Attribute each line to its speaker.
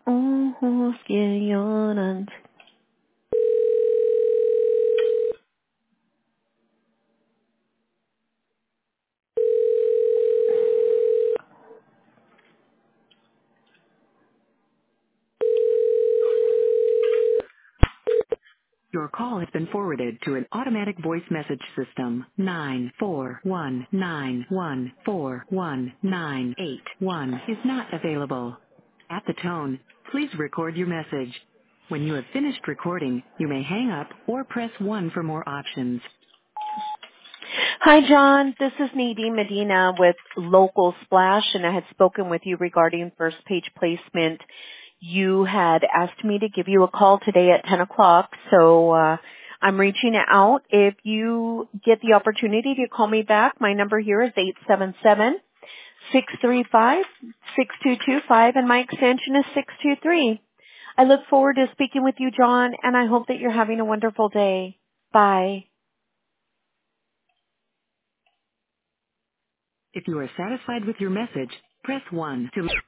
Speaker 1: ojos que lloran.
Speaker 2: Your call has been forwarded to an automatic voice message system. 94191419181 is not available. At the tone, please record your message. When you have finished recording, you may hang up or press 1 for more options.
Speaker 1: Hi, John. This is Nadine Medina with Local Splash, and I had spoken with you regarding first page placement. You had asked me to give you a call today at 10 o'clock, so I'm reaching out. If you get the opportunity to call me back, my number here is 877-635-6225, and my extension is 623. I look forward to speaking with you, John, and I hope that you're having a wonderful day. Bye.
Speaker 2: If you are satisfied with your message, press 1 to